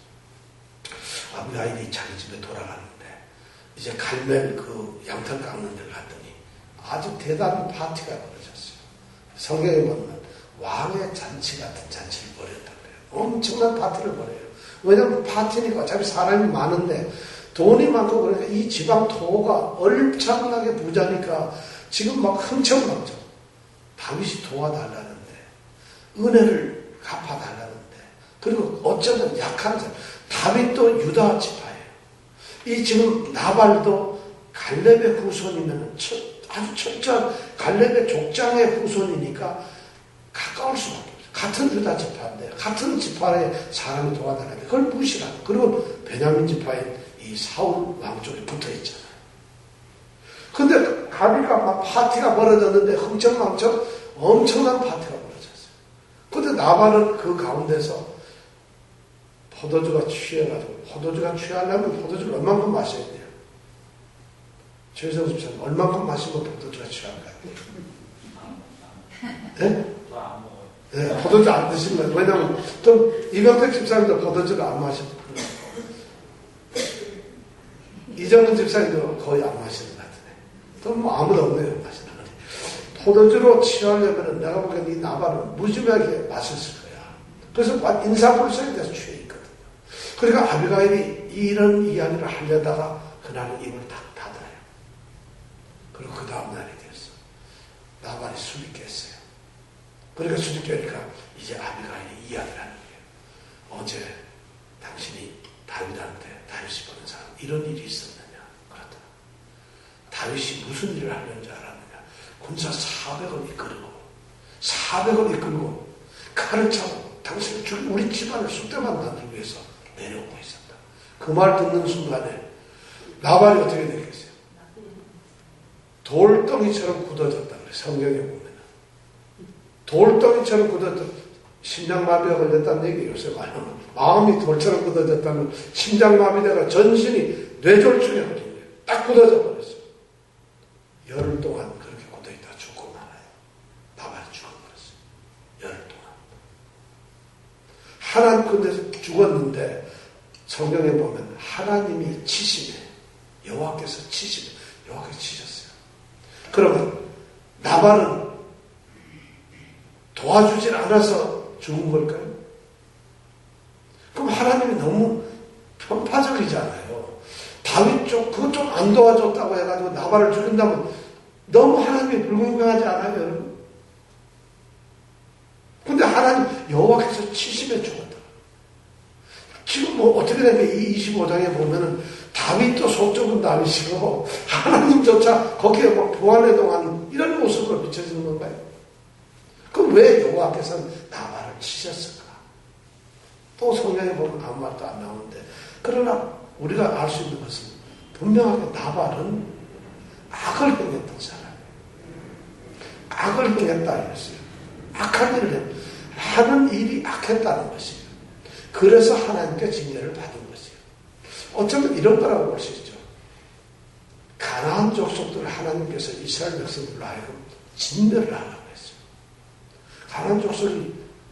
아비가일이 자기 집에 돌아가는데 이제 갈멜 그 양털 깎는 데를 갔더니 아주 대단한 파티가 벌어졌어요. 성경에 보면 왕의 잔치 같은 잔치를 벌였단 말이에요. 엄청난 파티를 벌여요. 왜냐하면 파티니까 어차피 사람이 많은데 돈이 많고 그러니까 이 지방 토호가 얼창나게 부자니까 지금 막 흥청망청 다윗이 도와달라는데 은혜를 갚아달라는데 그리고 어쩌면 약한 사람 다윗도 유다 지파예요. 이 지금 나발도 갈렙의 후손이면 아주 철저한 갈렙의 족장의 후손이니까 가까울 수밖에 없어요. 같은 유다 지파인데 같은 지파의 사람이 도와달라는데 그걸 무시하고 그리고 베냐민 지파인 이 사울 왕 쪽에 붙어 있잖아요. 근데 가니까 막 파티가 벌어졌는데 흥청망청 엄청난 파티가 벌어졌어요. 근데 나발은 그 가운데서 포도주가 취해가지고 포도주가 취하려면 포도주를 얼만큼 마셔야 돼요? 최성 집사님 얼만큼 마시면 포도주가 취할까요? 네? 네, 포도주 안 드시면 왜냐면 또 이병택 집사님도 포도주를 안 마시고 이정근 집사님도 거의 안 마시는 것 같은데. 또 뭐 아무도 없네요, 마시는 거. 포도주로 취하려면 내가 보기엔 이 나발은 무지막하게 마셨을 거야. 그래서 인사불성에 대해서 취해 있거든요. 그러니까 아비가일이 이런 이야기를 하려다가 그날은 입을 딱 닫아요. 그리고 그 다음날이 됐어. 나발이 술이 깼어요. 그러니까 술이 깨니까 이제 아비가일이 이야기를 하는 거예요. 어제 당신이 다윗한테 다윗이 보는 사람 이런 일이 있었느냐? 그렇다. 다윗이 무슨 일을 하는지 알았느냐? 군사 400을 이끌고 400을 이끌고 칼을 차고 당신을 죽이고 우리 집안을 쑥대만 만들기 위해서 내려오고 있었다. 그 말 듣는 순간에 나발이 어떻게 됐겠어요? 돌덩이처럼 굳어졌다 그래. 성경에 보면 돌덩이처럼 굳어졌다. 심장마비가 걸렸다는 얘기예요. 요새 말하면 마음이 돌처럼 굳어졌다는 심장마비가 전신이 뇌졸중에 걸린 거예요. 딱 굳어져 버렸어요. 열흘 동안 그렇게 굳어있다 죽고 말아요. 나발이 죽어버렸어요. 열흘 동안. 하나님 근데 죽었는데 성경에 보면 하나님이 치심에 여호와께서 치심에 여호와께서 치셨어요. 그러면 나발은 도와주질 않아서 죽은 걸까요? 그럼 하나님이 너무 편파적이잖아요. 다윗 쪽 그것 좀 안 도와줬다고 해가지고 나발을 죽인다면 너무 하나님이 불공평하지 않아요, 여러분? 근데 하나님 여호와께서 치심에 죽었다. 지금 뭐 어떻게 되면 이 25장에 보면은 다윗도 속적은 다윗이고 하나님조차 거기에 뭐 부활해동하는 이런 모습으로 비춰지는 건가요? 그럼 왜 여호와께서는 나발을 치셨을까? 또 성경에 보면 아무 말도 안 나오는데 그러나 우리가 알 수 있는 것은 분명하게 나발은 악을 행했던 사람이에요. 악을 행했다 이랬어요. 악한 일을 해. 하는 일이 악했다는 것이에요. 그래서 하나님께 징계를 받은 것이에요. 어쩌면 이런 거라고 볼 수 있죠. 가나안 족속들을 하나님께서 이스라엘 백성들로 하여금 진멸을 하라고 했어요. 가나안 족속이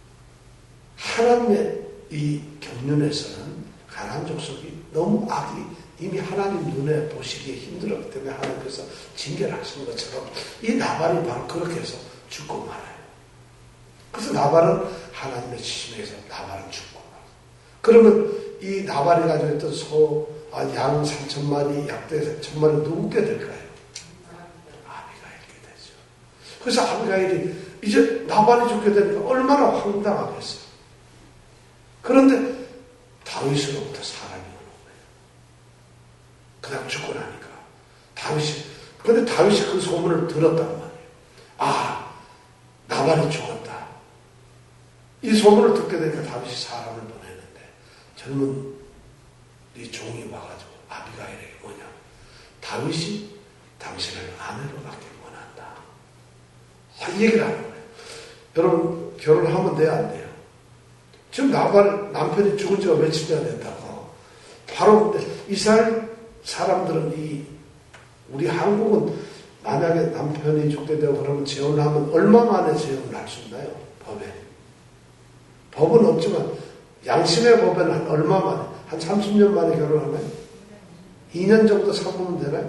하나님의 이 경륜에서는 가나안 족속이 너무 악이 이미 하나님 눈에 보시기에 힘들었기 때문에 하나님께서 징계를 하시는 것처럼 이 나발이 바로 그렇게 해서 죽고 말아요. 그래서 나발은 하나님의 치심에서 나발은 죽고 말아요. 그러면 이 나발이 가지고 있던 양 3,000마리, 약대 1,000마리 누구께 될까요? 아비가일께 되죠. 그래서 아비가일이 이제 나발이 죽게 되니까 얼마나 황당하겠어요. 그런데 다윗으로부터 사람이 오는 거예요. 그냥 죽고 나니까. 근데 다윗이 그 소문을 들었단 말이에요. 아, 나발이 죽었다. 이 소문을 듣게 되니까 다윗이 사람을 보내는데 젊은 이 종이 와가지고 아비가일에게 뭐냐. 다윗이 당신을 아내로 갖길 원한다. 이 얘기를 하는 거예요. 여러분, 결혼하면 돼야 안 돼요? 지금 나발 남편이 죽은 지가 며칠이나 된다고. 바로 이스라엘 사람들은 우리 한국은 만약에 남편이 죽게 되고 그러면 재혼을 하면 얼마 만에 재혼을 할 수 있나요? 법에. 법은 없지만 양심의 법에는 한 얼마 만에? 한 30년 만에 결혼하나요? 2년 정도 삼으면 되나요?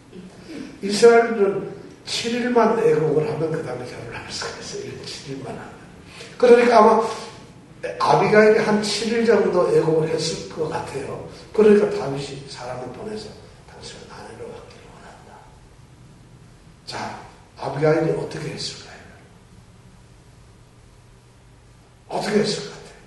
이스라엘은 7일만 애국을 하면 그 다음에 결혼을 할 수가 있어요. 7일만 하면. 그러니까 아마 아비가일이 한 7일 정도 애국을 했을 것 같아요. 그러니까 다윗이 사람을 보내서 당신을 아내로 갖기를 원한다. 자, 아비가일이 어떻게 했을까요? 어떻게 했을 것 같아요?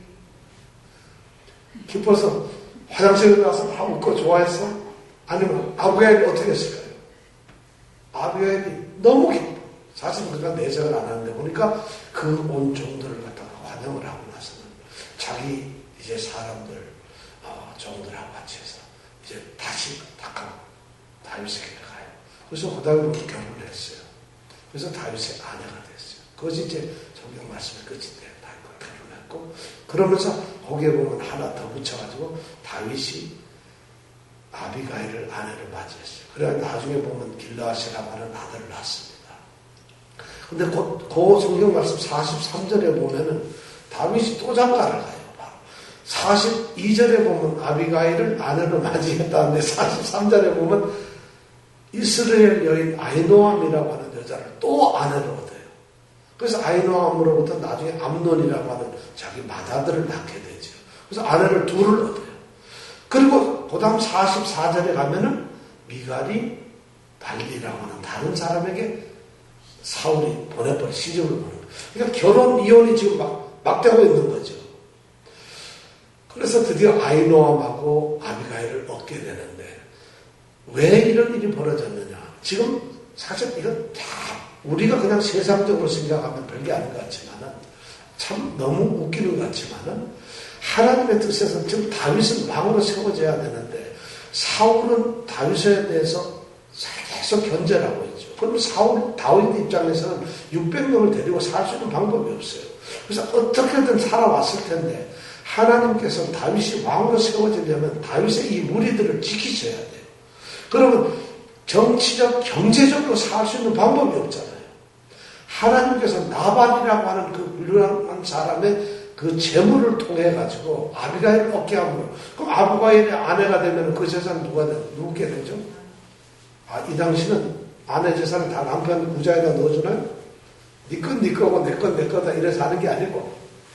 기뻐서 화장실에 가서 막 웃고 좋아했어? 아니면 아비가일이 어떻게 했을까요? 아비가일이 너무 기뻐. 사실 그가 내색을 안 하는데 보니까 그 온 종들을 갖다가 환영을 하고 나서는 자기 이제 사람들 종들하고 같이 해서 이제 다시 다윗에게 가요. 그래서 그 다음에 결혼을 했어요. 그래서 다윗의 아내가 됐어요. 그것이 이제 성경 말씀의 끝인데 다윗과 결혼했고 그러면서 거기에 보면 하나 더 붙여가지고 다윗이 아비가일을 아내로 맞이했어요. 그래야 나중에 보면 길르앗이라고 하는 아들을 낳습니다. 근데 그 성경 말씀 43절에 보면은 다윗이 또 장가를 가요. 바로 42절에 보면 아비가일을 아내로 맞이했다는데 43절에 보면 이스라엘 여인 아히노암이라고 하는 여자를 또 아내로 얻어요. 그래서 아히노암으로부터 나중에 암논이라고 하는 자기 맏아들을 낳게 되죠. 그래서 아내를 둘을 얻어요. 그리고 그 다음 44절에 가면은 미갈이 발리라고 하는 다른 사람에게 사울이 보내버린 시집을 보는 거예요. 그러니까 결혼 이혼이 지금 막 되고 있는 거죠. 그래서 드디어 아히노암하고 아비가일을 얻게 되는데 왜 이런 일이 벌어졌느냐. 지금 사실 이건 다 우리가 그냥 세상적으로 생각하면 별게 아닌 것 같지만은 참 너무 웃기는 것 같지만은 하나님의 뜻에서는 지금 다윗은 왕으로 세워져야 되는데 사울은 다윗에 대해서 계속 견제를 하고 있죠. 그러면 다윗 입장에서는 600명을 데리고 살 수 있는 방법이 없어요. 그래서 어떻게든 살아왔을 텐데 하나님께서 다윗이 왕으로 세워지려면 다윗의 이 무리들을 지키셔야 돼요. 그러면 정치적, 경제적으로 살 수 있는 방법이 없잖아요. 하나님께서 나발이라고 하는 그 불량한 사람의 그 재물을 통해 가지고 아비가일을 얻게 하면 그럼 아비가일의 아내가 되면 그 재산 누구게 되죠? 이 당시는 아내 재산을 다 남편 구자에다 넣어주나요? 네 건 네 거고 내 건 내 거다 이래서 하는 게 아니고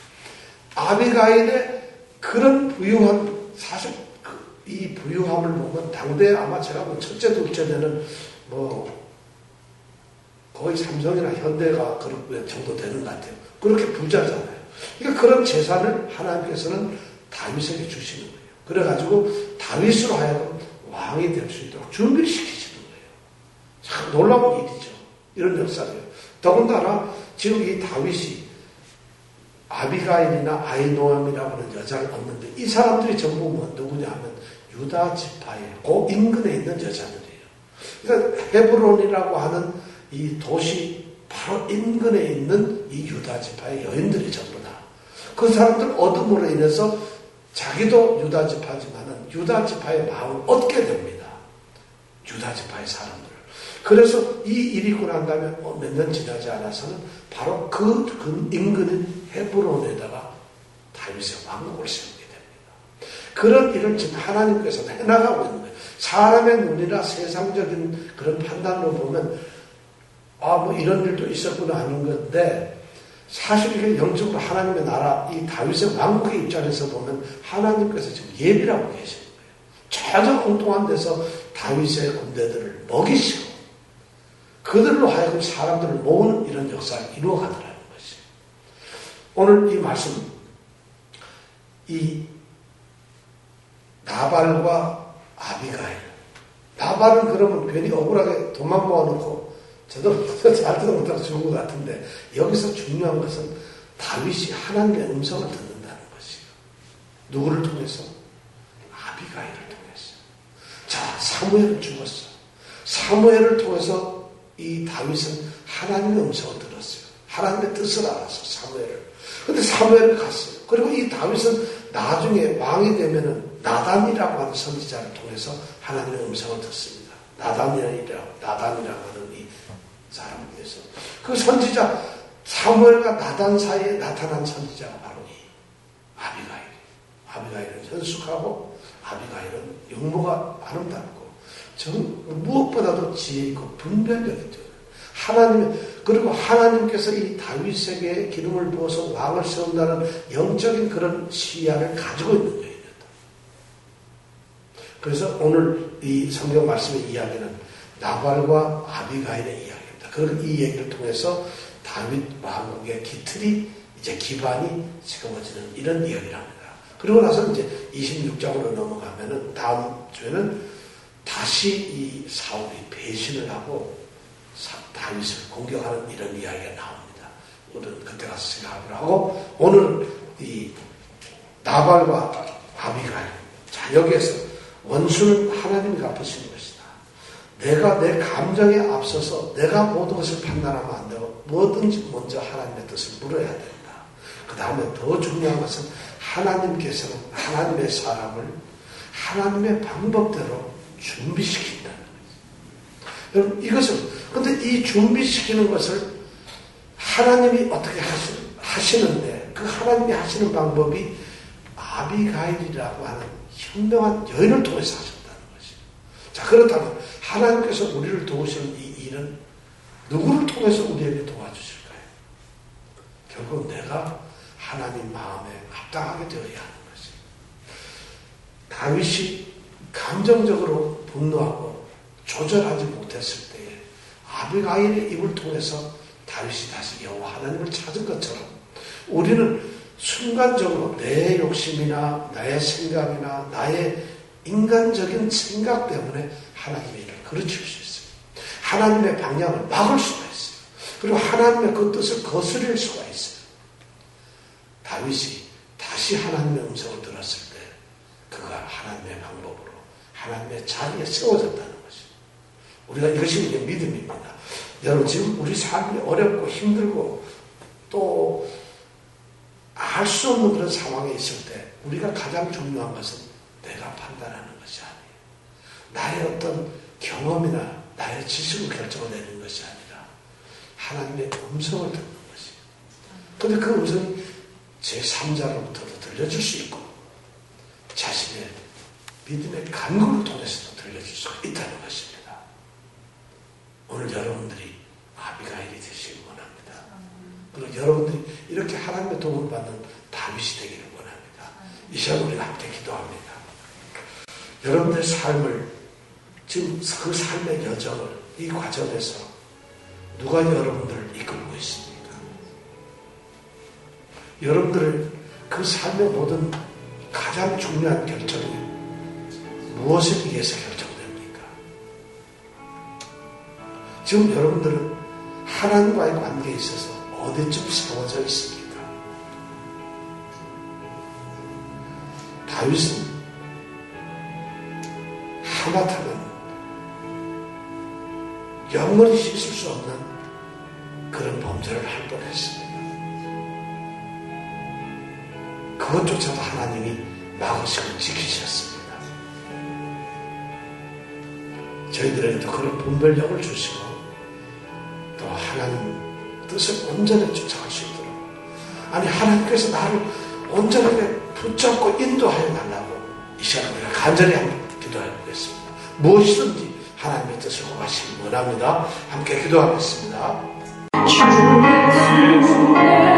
아비가일의 그런 부유한 사실 이 부유함을 보면 당대에 아마 제가 첫째 둘째 되는 거의 삼성이나 현대가 그런 정도 되는 것 같아요. 그렇게 부자잖아요. 그러니까 그런 재산을 하나님께서는 다윗에게 주시는 거예요. 그래가지고 다윗으로 하여금 왕이 될 수 있도록 준비시키시는 거예요. 참 놀라운 일이죠. 이런 역사예요. 더군다나 지금 이 다윗이 아비가일이나 아히노암이라고 하는 여자를 얻는데 이 사람들이 전부 누구냐 하면 유다 지파의 그 인근에 있는 여자들이에요. 그러니까 헤브론이라고 하는 이 도시 바로 인근에 있는 이 유다 지파의 여인들이 전부 다. 그 사람들 얻음으로 인해서 자기도 유다 지파지만은 유다 지파의 마음을 얻게 됩니다. 유다 지파의 사람들을. 그래서 이 일이 있고 난 다음에 몇 년 지나지 않아서는 바로 그 인근인 헤브론에다가 다윗의 왕국을 세우게 됩니다. 그런 일을 지금 하나님께서 해나가고 있는 거예요. 사람의 눈이나 세상적인 그런 판단으로 보면 이런 일도 있었구나 하는 건데 사실 이게 영적으로 하나님의 나라 이 다윗의 왕국의 입장에서 보면 하나님께서 지금 예비라고 계시는 거예요. 전혀 엉뚱한 데서 다윗의 군대들을 먹이시고 그들로 하여금 사람들을 모으는 이런 역사를 이루어가더라는 것이. 오늘 이 말씀, 이 나발과 아비가일. 나발은 그러면 괜히 억울하게 돈만 모아놓고 저도 잘 듣는 못하고 죽은 것 같은데 여기서 중요한 것은 다윗이 하나님의 음성을 듣는다는 것이에요. 누구를 통해서? 아비가일을 통해서. 자, 사무엘은 죽었어. 사무엘을 통해서 이 다윗은 하나님의 음성을 들었어요. 하나님의 뜻을 알았어, 사무엘을. 근데 사무엘을 갔어요. 그리고 이 다윗은 나중에 왕이 되면은 나단이라고 하는 선지자를 통해서 하나님의 음성을 듣습니다. 나단이라고 하는 이 사람을 위해서. 그 선지자, 사무엘과 나단 사이에 나타난 선지자가 바로 이 아비가일이에요. 아비가일은 현숙하고 아비가일은 용모가 아름답고 무엇보다도 지혜 있고 분별력이 뛰어난 그리고 하나님께서 이 다윗에게 기름을 부어서 왕을 세운다는 영적인 그런 시야를 가지고 있는 여인이었다. 그래서 오늘 이 성경 말씀의 이야기는 나발과 아비가일의 이야기입니다. 그리고 이 얘기를 통해서 다윗 왕국의 기틀이 이제 기반이 세워지는 이런 이야기를 합니다. 그리고 나서 이제 26장으로 넘어가면은 다음 주에는 다시 이 사울이 배신을 하고 다윗을 공격하는 이런 이야기가 나옵니다. 오늘은 그때 가서 생각을 하고 오늘은 이 나발과 아비가일. 자, 여기에서 원수는 하나님이 갚으시는 것이다. 내가 내 감정에 앞서서 내가 모든 것을 판단하면 안 되고 뭐든지 먼저 하나님의 뜻을 물어야 된다. 그 다음에 더 중요한 것은 하나님께서는 하나님의 사람을 하나님의 방법대로 준비시킨다는 거예요. 여러분, 근데 이 준비시키는 것을 하나님이 어떻게 하시는데, 그 하나님이 하시는 방법이 아비가일이라고 하는 현명한 여인을 통해서 하셨다는 것이죠. 자, 그렇다면 하나님께서 우리를 도우시는 이 일은 누구를 통해서 우리에게 도와주실까요? 결국 내가 하나님 마음에 합당하게 되어야 하는 것이죠. 다윗이 감정적으로 분노하고 조절하지 못했을 때에 아비가일의 입을 통해서 다윗이 다시 여호와 하나님을 찾은 것처럼 우리는 순간적으로 내 욕심이나 나의 생각이나 나의 인간적인 생각 때문에 하나님의 일을 그르칠 수 있어요. 하나님의 방향을 막을 수가 있어요. 그리고 하나님의 그 뜻을 거스릴 수가 있어요. 다윗이 다시 하나님의 음성을 들었을 때 그가 하나님의 방법으로 하나님의 자리에 세워졌다는 것이죠. 우리가 이것이 우리의 믿음입니다. 여러분, 지금 우리 삶이 어렵고 힘들고 또 알 수 없는 그런 상황에 있을 때 우리가 가장 중요한 것은 내가 판단하는 것이 아니에요. 나의 어떤 경험이나 나의 지식을 결정을 내리는 것이 아니라 하나님의 음성을 듣는 것이에요. 그런데 그 음성이 제3자로부터도 들려줄 수 있고 자신의 믿음의 간구를 통해서도 들려줄 수가 있다는 것입니다. 오늘 여러분들이 아비가일이 되시길 원합니다. 그리고 여러분들이 이렇게 하나님의 도움을 받는 다윗이 되기를 원합니다. 이 시간 우리가 함께 기도합니다. 여러분들의 삶을, 지금 그 삶의 여정을, 이 과정에서 누가 여러분들을 이끌고 있습니까? 여러분들의 그 삶의 모든 가장 중요한 결정이 무엇에 의해서 결정됩니까? 지금 여러분들은 하나님과의 관계에 있어서 어디쯤 세워져 있습니까? 다윗은 하마터면 영원히 씻을 수 없는 그런 범죄를 할 뻔했습니다. 그것조차도 하나님이 막으시고 지키셨습니다. 저희들에게도 그런 분별력을 주시고 또 하나님 뜻을 온전히 쫓아갈 수 있도록, 아니 하나님께서 나를 온전하게 붙잡고 인도하여 달라고 이 시간에 우리가 간절히 한번 기도해 보겠습니다. 무엇이든지 하나님의 뜻을 구하시기 원합니다. 함께 기도하겠습니다.